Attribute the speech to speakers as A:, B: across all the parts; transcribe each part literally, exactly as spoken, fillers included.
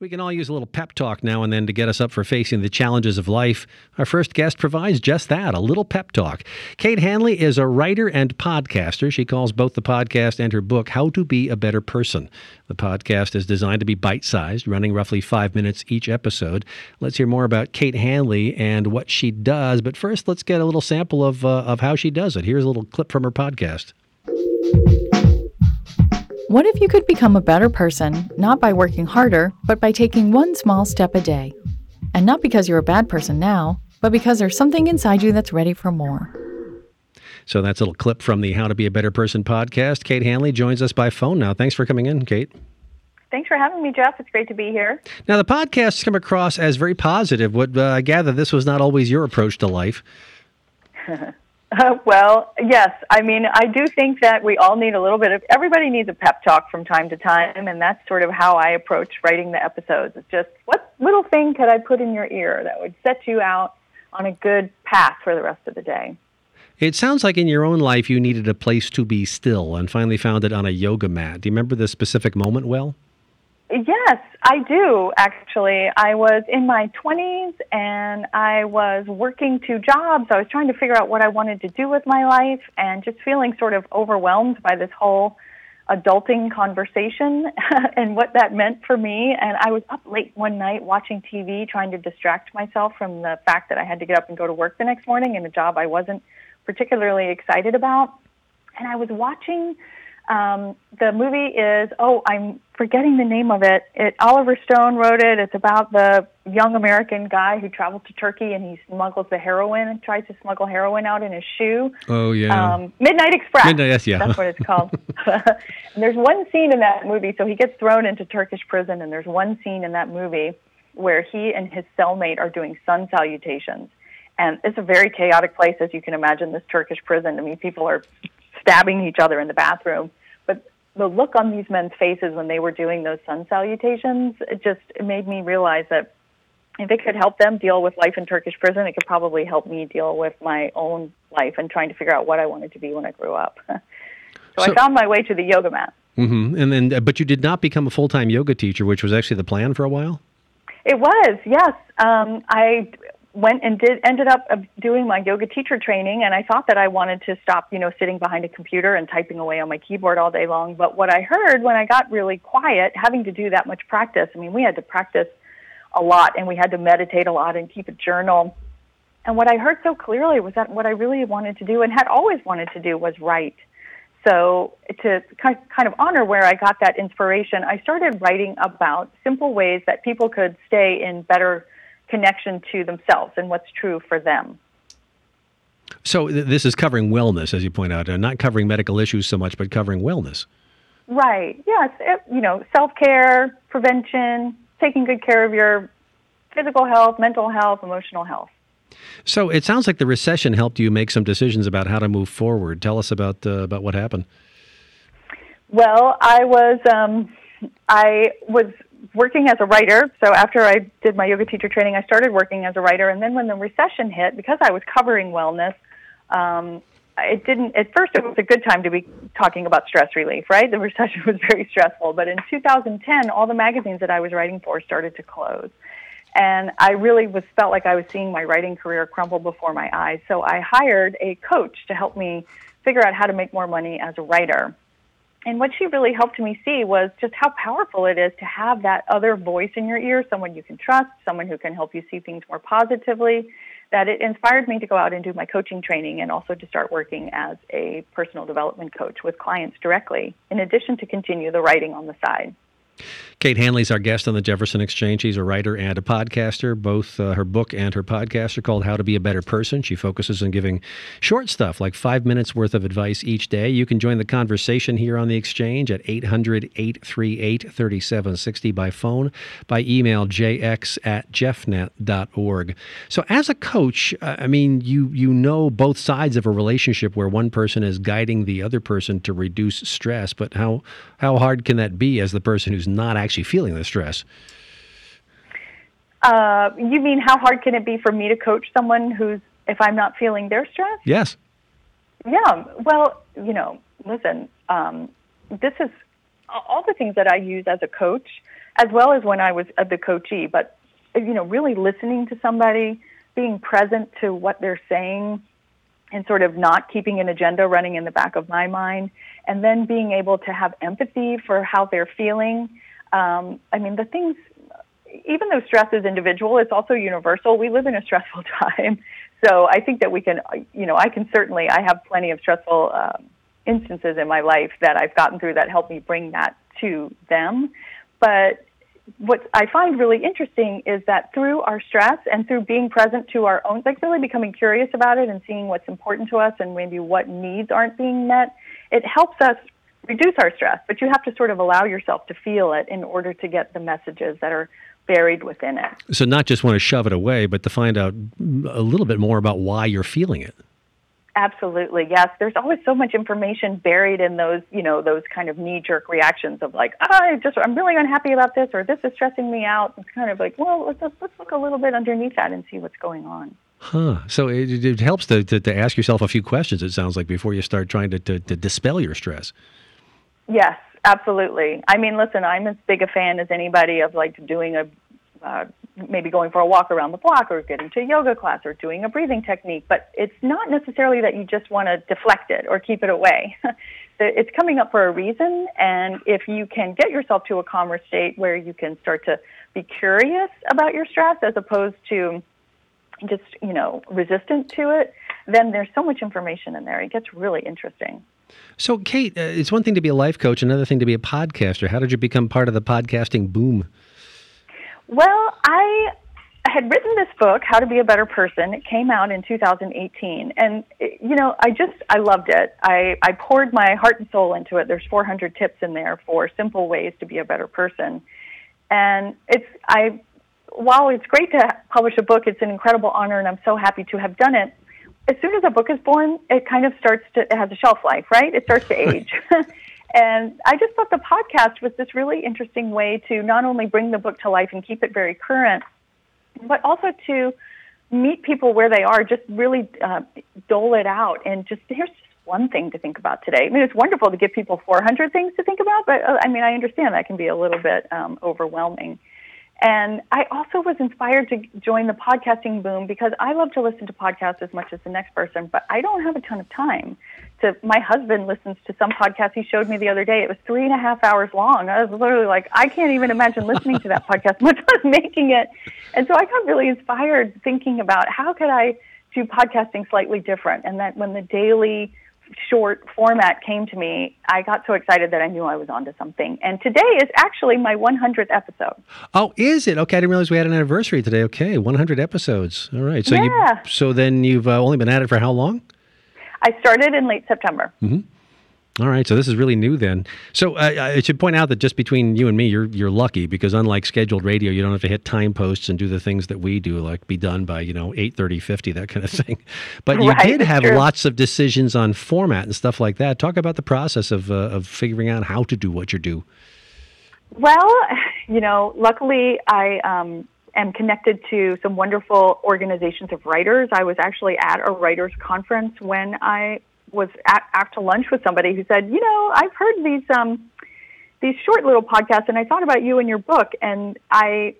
A: We can all use a little pep talk now and then to get us up for facing the challenges of life. Our first guest provides just that, a little pep talk. Kate Hanley is a writer and podcaster. She calls both the podcast and her book How to Be a Better Person. The podcast is designed to be bite-sized, running roughly five minutes each episode. Let's hear more about Kate Hanley and what she does. But first, let's get a little sample of, uh, of how she does it. Here's a little clip from her podcast.
B: What if you could become a better person, not by working harder, but by taking one small step a day? And not because you're a bad person now, but because there's something inside you that's ready for more.
A: So that's a little clip from the How to Be a Better Person podcast. Kate Hanley joins us by phone now. Thanks for coming in, Kate.
C: Thanks for having me, Jeff. It's great to be here.
A: Now, the podcasts come across as very positive. What uh, I gather this was not always your approach to life.
C: Uh, well, yes. I mean, I do think that we all need a little bit of, everybody needs a pep talk from time to time, and that's sort of how I approach writing the episodes. It's just, what little thing could I put in your ear that would set you out on a good path for the rest of the day?
A: It sounds like in your own life you needed a place to be still and finally found it on a yoga mat. Do you remember the specific moment well?
C: Yes, I do, actually. I was in my twenties, and I was working two jobs. I was trying to figure out what I wanted to do with my life and just feeling sort of overwhelmed by this whole adulting conversation and what that meant for me. And I was up late one night watching T V, trying to distract myself from the fact that I had to get up and go to work the next morning in a job I wasn't particularly excited about. And I was watching... Um, the movie is, oh, I'm forgetting the name of it. It. Oliver Stone wrote it. It's about the young American guy who travels to Turkey and he smuggles the heroin and tries to smuggle heroin out in his shoe.
A: Oh, yeah.
C: Um, Midnight Express.
A: Midnight, yes, yeah.
C: That's what it's called. And there's one scene in that movie. So he gets thrown into Turkish prison, and there's one scene in that movie where he and his cellmate are doing sun salutations. And it's a very chaotic place, as you can imagine, this Turkish prison. I mean, people are stabbing each other in the bathroom. But the look on these men's faces when they were doing those sun salutations, it just it made me realize that if it could help them deal with life in Turkish prison, it could probably help me deal with my own life and trying to figure out what I wanted to be when I grew up. so, so I found my way to the yoga mat.
A: Mm-hmm. And then, but you did not become a full-time yoga teacher, which was actually the plan for a while?
C: It was, yes. Um, I... went and did ended up doing my yoga teacher training, and I thought that I wanted to stop, you know, sitting behind a computer and typing away on my keyboard all day long. But what I heard when I got really quiet, having to do that much practice, I mean, we had to practice a lot, and we had to meditate a lot and keep a journal. And what I heard so clearly was that what I really wanted to do and had always wanted to do was write. So to kind of honor where I got that inspiration, I started writing about simple ways that people could stay in better connection to themselves and what's true for them.
A: So th- this is covering wellness, as you point out, and not covering medical issues so much, but covering wellness.
C: Right. Yes. It, you know, self-care, prevention, taking good care of your physical health, mental health, emotional health.
A: So it sounds like the recession helped you make some decisions about how to move forward. Tell us about uh, about what happened.
C: Well, I was um, I was working as a writer. So after I did my yoga teacher training, I started working as a writer. And then when the recession hit, because I was covering wellness, um, it didn't, at first it was a good time to be talking about stress relief, right? The recession was very stressful. But in two thousand ten, all the magazines that I was writing for started to close. And I really was felt like I was seeing my writing career crumble before my eyes. So I hired a coach to help me figure out how to make more money as a writer. And what she really helped me see was just how powerful it is to have that other voice in your ear, someone you can trust, someone who can help you see things more positively, that it inspired me to go out and do my coaching training and also to start working as a personal development coach with clients directly, in addition to continue the writing on the side.
A: Kate Hanley's our guest on the Jefferson Exchange. She's a writer and a podcaster. Both uh, her book and her podcast are called How to Be a Better Person. She focuses on giving short stuff like five minutes worth of advice each day. You can join the conversation here on the Exchange at eight hundred, eight three eight, three seven six zero by phone, by email jx at jeffnet dot org. So as a coach, uh, I mean, you you know both sides of a relationship where one person is guiding the other person to reduce stress, but how how hard can that be as the person who's not actually feeling the stress?
C: Uh, you mean how hard can it be for me to coach someone who's, if I'm not feeling their stress?
A: Yes.
C: Yeah. Well, you know, listen, um, this is all the things that I use as a coach as well as when I was uh, the coachee. But, you know, really listening to somebody, being present to what they're saying, and sort of not keeping an agenda running in the back of my mind, and then being able to have empathy for how they're feeling. Um, I mean, the things, even though stress is individual, it's also universal. We live in a stressful time. So I think that we can, you know, I can certainly, I have plenty of stressful uh, instances in my life that I've gotten through that help me bring that to them. But what I find really interesting is that through our stress and through being present to our own, like really becoming curious about it and seeing what's important to us and maybe what needs aren't being met, it helps us reduce our stress. But you have to sort of allow yourself to feel it in order to get the messages that are buried within it.
A: So not just want to shove it away, but to find out a little bit more about why you're feeling it.
C: Absolutely, yes. There's always so much information buried in those, you know, those kind of knee-jerk reactions of like, oh, I just, I'm really unhappy about this, or this is stressing me out. It's kind of like, well, let's let's look a little bit underneath that and see what's going on.
A: Huh. So it, it helps to, to to ask yourself a few questions, it sounds like, before you start trying to, to, to dispel your stress.
C: Yes, absolutely. I mean, listen, I'm as big a fan as anybody of like doing a, uh, maybe going for a walk around the block or getting to a yoga class or doing a breathing technique, but it's not necessarily that you just want to deflect it or keep it away. It's coming up for a reason, and if you can get yourself to a calmer state where you can start to be curious about your stress as opposed to just, you know, resistant to it, then there's so much information in there. It gets really interesting.
A: So, Kate, uh, it's one thing to be a life coach, another thing to be a podcaster. How did you become part of the podcasting boom?
C: Well, I had written this book, How to Be a Better Person. It came out in two thousand eighteen. And, you know, I just, I loved it. I, I poured my heart and soul into it. There's four hundred tips in there for simple ways to be a better person. And it's, I, while it's great to publish a book, it's an incredible honor, and I'm so happy to have done it. As soon as a book is born, it kind of starts to, it has a shelf life, right? It starts to age. And I just thought the podcast was this really interesting way to not only bring the book to life and keep it very current, but also to meet people where they are, just really uh, dole it out. And just, here's just one thing to think about today. I mean, it's wonderful to give people four hundred things to think about, but uh, I mean, I understand that can be a little bit um, overwhelming. And I also was inspired to join the podcasting boom because I love to listen to podcasts as much as the next person, but I don't have a ton of time. To, my husband listens to some podcast he showed me the other day. It was three and a half hours long. I was literally like, I can't even imagine listening to that podcast, much less making it. And so I got really inspired thinking about how could I do podcasting slightly different. And that when the daily short format came to me, I got so excited that I knew I was onto something. And today is actually my one hundredth episode.
A: Oh, is it? Okay, I didn't realize we had an anniversary today. Okay, one hundred episodes. All right. So
C: yeah.
A: you, so then you've uh, only been at it for how long?
C: I started in late September.
A: Mm-hmm. All right, so this is really new then. So uh, I should point out that just between you and me, you're you're lucky because unlike scheduled radio, you don't have to hit time posts and do the things that we do, like be done by, you know, eight thirty, fifty, that kind of thing. But you
C: right,
A: did have
C: true.
A: lots of decisions on format and stuff like that. Talk about the process of uh, of figuring out how to do what you do.
C: Well, you know, luckily I um, am connected to some wonderful organizations of writers. I was actually at a writers conference when I was at, after lunch with somebody who said, you know, I've heard these um, these short little podcasts, and I thought about you and your book, and I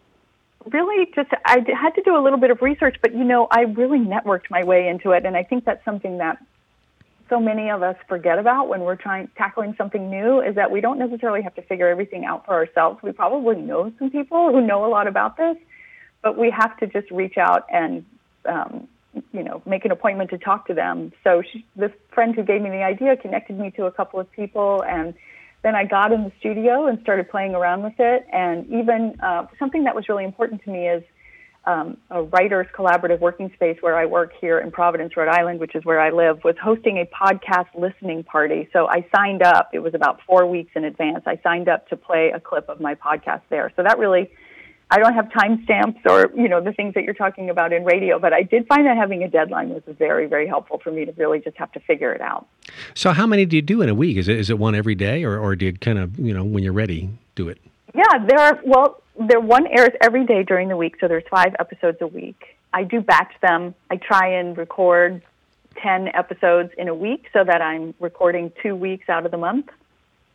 C: really just, I had to do a little bit of research, but, you know, I really networked my way into it, and I think that's something that so many of us forget about when we're trying tackling something new, is that we don't necessarily have to figure everything out for ourselves. We probably know some people who know a lot about this, but we have to just reach out and um, you know, make an appointment to talk to them. So she, this friend who gave me the idea connected me to a couple of people, and then I got in the studio and started playing around with it. And even uh, something that was really important to me is um, a writers collaborative working space where I work here in Providence, Rhode Island, which is where I live, was hosting a podcast listening party. So I signed up. It was about four weeks in advance. I signed up to play a clip of my podcast there. So that really, I don't have timestamps or, you know, the things that you're talking about in radio, but I did find that having a deadline was very, very helpful for me to really just have to figure it out.
A: So how many do you do in a week? Is it is it one every day, or, or do you kind of, you know, when you're ready, do it?
C: Yeah, there are, well, there one airs every day during the week, so there's five episodes a week. I do batch them. I try and record ten episodes in a week so that I'm recording two weeks out of the month.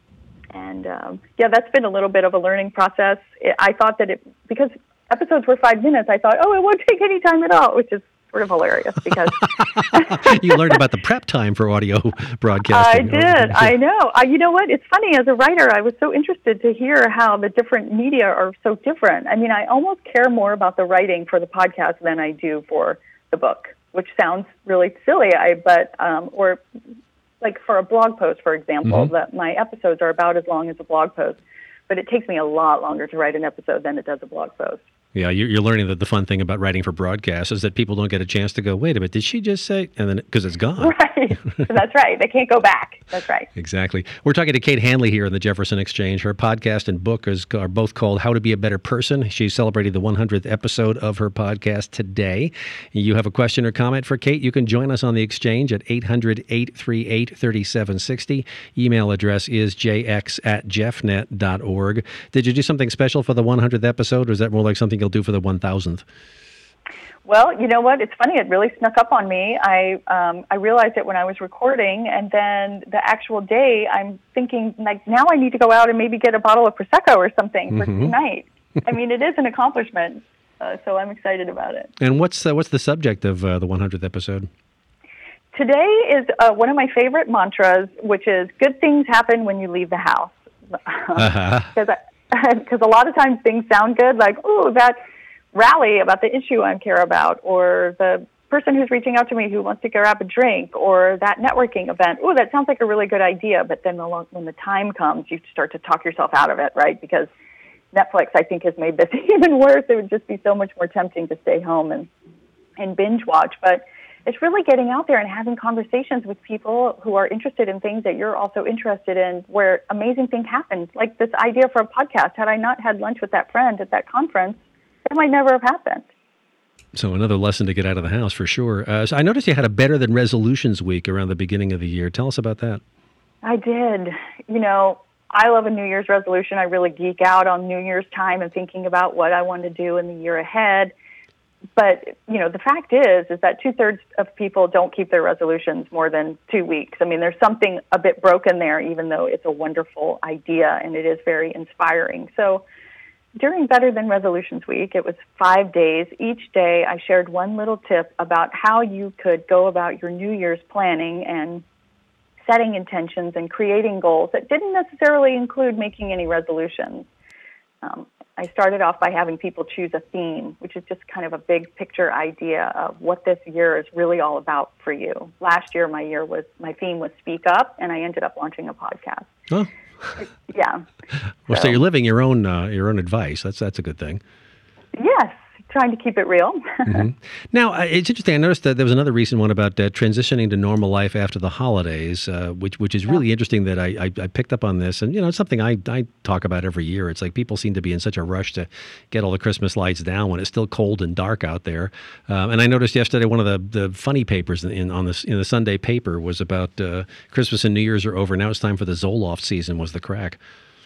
C: And um, yeah, that's been a little bit of a learning process. It, I thought that it, because episodes were five minutes, I thought, oh, it won't take any time at all, which is sort of hilarious because
A: you learned about the prep time for audio broadcasting.
C: I did. I know. I, you know what? It's funny. As a writer, I was so interested to hear how the different media are so different. I mean, I almost care more about the writing for the podcast than I do for the book, which sounds really silly. I but um, or like for a blog post, for example, mm-hmm. that my episodes are about as long as a blog post, but it takes me a lot longer to write an episode than it does a blog post.
A: Yeah, you're learning that the fun thing about writing for broadcast is that people don't get a chance to go, wait a minute, did she just say? And then, because it's gone.
C: Right. That's right. They can't go back. That's right.
A: Exactly. We're talking to Kate Hanley here in the Jefferson Exchange. Her podcast and book is, are both called How to Be a Better Person. She's celebrating the one hundredth episode of her podcast today. You have a question or comment for Kate, you can join us on the Exchange at eight hundred, eight three eight, three seven six zero. Email address is j x at jeffnet dot org. Did you do something special for the one hundredth episode, or is that more like something you'll do for the one thousandth?
C: Well, you know what? It's funny. It really snuck up on me. I um, I realized it when I was recording, and then the actual day, I'm thinking, like, now I need to go out and maybe get a bottle of Prosecco or something mm-hmm. for tonight. I mean, it is an accomplishment, uh, so I'm excited about it.
A: And what's uh, what's the subject of uh, the one hundredth episode?
C: Today is uh, one of my favorite mantras, which is "Good things happen when you leave the house." Because uh-huh. because a lot of times things sound good, like, oh, that rally about the issue I care about, or the person who's reaching out to me who wants to grab a drink, or that networking event. Oh, that sounds like a really good idea, but then when the time comes, you start to talk yourself out of it, right? Because Netflix, I think, has made this even worse. It would just be so much more tempting to stay home and, and binge watch. But it's really getting out there and having conversations with people who are interested in things that you're also interested in, where amazing things happen. Like this idea for a podcast. Had I not had lunch with that friend at that conference, it might never have happened.
A: So another lesson to get out of the house for sure. Uh, so I noticed you had a Better Than Resolutions week around the beginning of the year. Tell us about that.
C: I did. You know, I love a New Year's resolution. I really geek out on New Year's time and thinking about what I want to do in the year ahead. But, you know, the fact is, is that two-thirds of people don't keep their resolutions more than two weeks. I mean, there's something a bit broken there, even though it's a wonderful idea and it is very inspiring. So during Better Than Resolutions Week, it was five days. Each day I shared one little tip about how you could go about your New Year's planning and setting intentions and creating goals that didn't necessarily include making any resolutions. Um, I started off by having people choose a theme, which is just kind of a big picture idea of what this year is really all about for you. Last year, my year was my theme was Speak Up, and I ended up launching a podcast.
A: Oh.
C: Yeah.
A: Well, so, so you're living your own uh, your own advice. That's that's a good thing.
C: Yes. Trying to keep it real.
A: Mm-hmm. Now, uh, it's interesting. I noticed that there was another recent one about uh, transitioning to normal life after the holidays, uh, which which is yeah. really interesting that I, I, I picked up on this. And, you know, it's something I, I talk about every year. It's like people seem to be in such a rush to get all the Christmas lights down when it's still cold and dark out there. Um, and I noticed yesterday one of the, the funny papers in on this in the Sunday paper was about uh, Christmas and New Year's are over. Now it's time for the Zoloft season was the crack.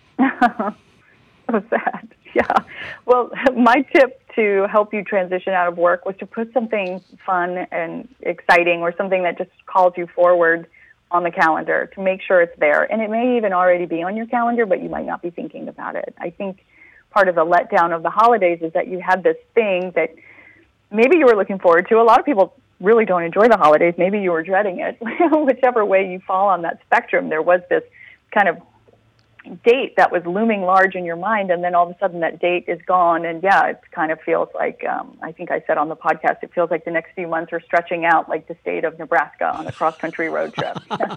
C: So sad. Yeah. Well, my tip to help you transition out of work was to put something fun and exciting or something that just calls you forward on the calendar to make sure it's there. And it may even already be on your calendar, but you might not be thinking about it. I think part of the letdown of the holidays is that you had this thing that maybe you were looking forward to. A lot of people really don't enjoy the holidays. Maybe you were dreading it. Whichever way you fall on that spectrum, there was this kind of date that was looming large in your mind, and then all of a sudden that date is gone. And yeah, it kind of feels like, um, I think I said on the podcast, it feels like the next few months are stretching out like the state of Nebraska on a cross-country road trip.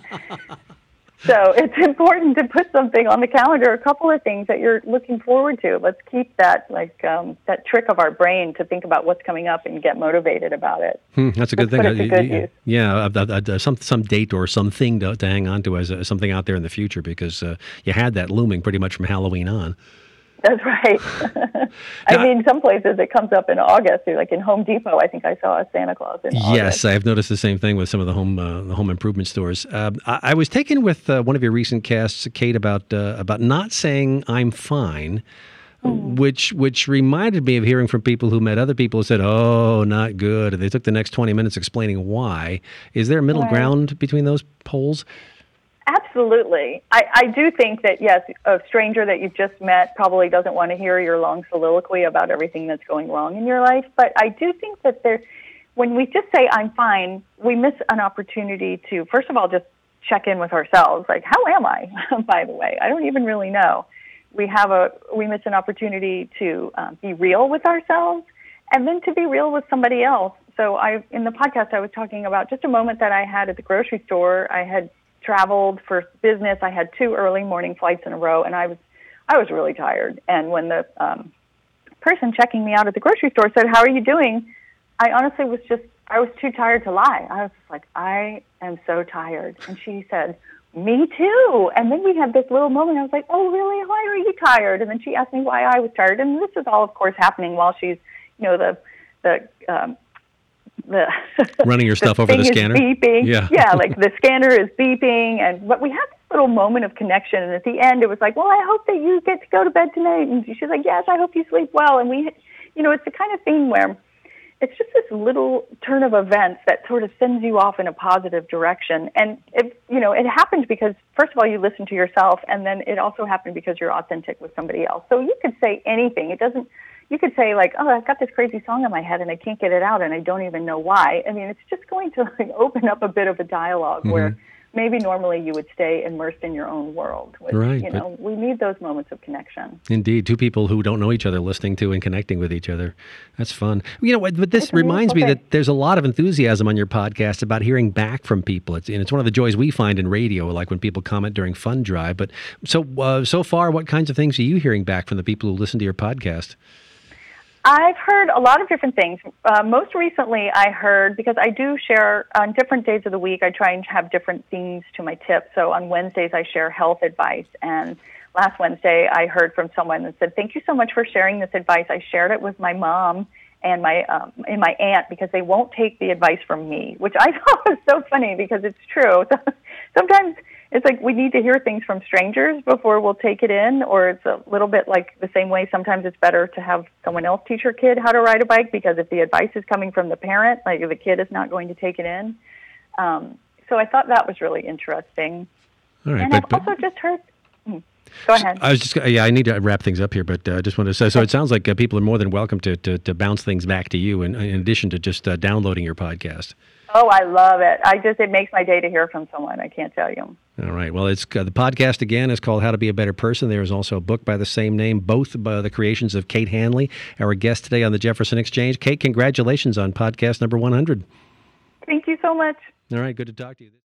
C: So it's important to put something on the calendar, a couple of things that you're looking forward to. Let's keep that like um, that trick of our brain to think about what's coming up and get motivated about it.
A: Hmm, that's a good
C: Let's
A: thing.
C: Put it to good use.
A: Yeah, uh, uh, uh, some some date or something to, to hang on to as uh, something out there in the future, because uh, you had that looming pretty much from Halloween on.
C: That's right. I mean, some places it comes up in August. Like in Home Depot, I think I saw a Santa Claus in August.
A: Yes, I've noticed the same thing with some of the home uh, the home improvement stores. Uh, I, I was taken with uh, one of your recent casts, Kate, about uh, about not saying I'm fine, mm. which which reminded me of hearing from people who met other people who said, "Oh, not good." And they took the next twenty minutes explaining why. Is there a middle
C: right.
A: ground between those poles?
C: Absolutely. I, I do think that, yes, a stranger that you've just met probably doesn't want to hear your long soliloquy about everything that's going wrong in your life. But I do think that there, when we just say, I'm fine, we miss an opportunity to, first of all, just check in with ourselves. Like, how am I, by the way? I don't even really know. We have a, we miss an opportunity to um, be real with ourselves and then to be real with somebody else. So I, in the podcast, I was talking about just a moment that I had at the grocery store. I had traveled for business. I had two early morning flights in a row, and I was, I was really tired. And when the um, person checking me out at the grocery store said, "How are you doing?" I honestly was just, I was too tired to lie. I was just like, I am so tired. And she said, "Me too." And then we had this little moment. I was like, "Oh, really? Why are you tired?" And then she asked me why I was tired. And this is all, of course, happening while she's, you know, the the um, the
A: running your stuff
C: the
A: over the
C: thing
A: scanner.
C: Is beeping.
A: Yeah,
C: yeah, like the scanner is beeping, and but we had this little moment of connection. And at the end, it was like, "Well, I hope that you get to go to bed tonight." And she's like, "Yes, I hope you sleep well." And we, you know, it's the kind of thing where it's just this little turn of events that sort of sends you off in a positive direction. And it, you know, it happened because, first of all, you listen to yourself, and then it also happened because you're authentic with somebody else. So you could say anything. It doesn't, you could say like, "Oh, I've got this crazy song in my head and I can't get it out and I don't even know why." I mean, it's just going to like open up a bit of a dialogue mm-hmm. where maybe normally you would stay immersed in your own world. Which,
A: right.
C: You know, we need those moments of connection.
A: Indeed. Two people who don't know each other listening to and connecting with each other. That's fun. You know, but this reminds me thing. that there's a lot of enthusiasm on your podcast about hearing back from people. It's, and it's one of the joys we find in radio, like when people comment during Fund Drive. But so, uh, so far, what kinds of things are you hearing back from the people who listen to your podcast?
C: I've heard a lot of different things. Uh, most recently, I heard, because I do share on different days of the week, I try and have different themes to my tips. So on Wednesdays, I share health advice. And last Wednesday, I heard from someone that said, "Thank you so much for sharing this advice. I shared it with my mom and my um, and my aunt because they won't take the advice from me," which I thought was so funny because it's true. Sometimes it's like we need to hear things from strangers before we'll take it in, or it's a little bit like the same way sometimes it's better to have someone else teach your kid how to ride a bike, because if the advice is coming from the parent, like the kid is not going to take it in. Um, so I thought that was really interesting.
A: All right,
C: and
A: but,
C: I've
A: but,
C: also just heard... Hmm, go ahead.
A: I was just, yeah, I need to wrap things up here, but I uh, just wanted to say, so it sounds like uh, people are more than welcome to, to, to bounce things back to you in, in addition to just uh, downloading your podcast.
C: Oh, I love it. I just, it makes my day to hear from someone. I can't tell you.
A: All right. Well, it's uh, the podcast, again, is called How to Be a Better Person. There is also a book by the same name, both by the creations of Kate Hanley, our guest today on the Jefferson Exchange. Kate, congratulations on podcast number one hundred.
C: Thank you so much.
A: All right. Good to talk to you.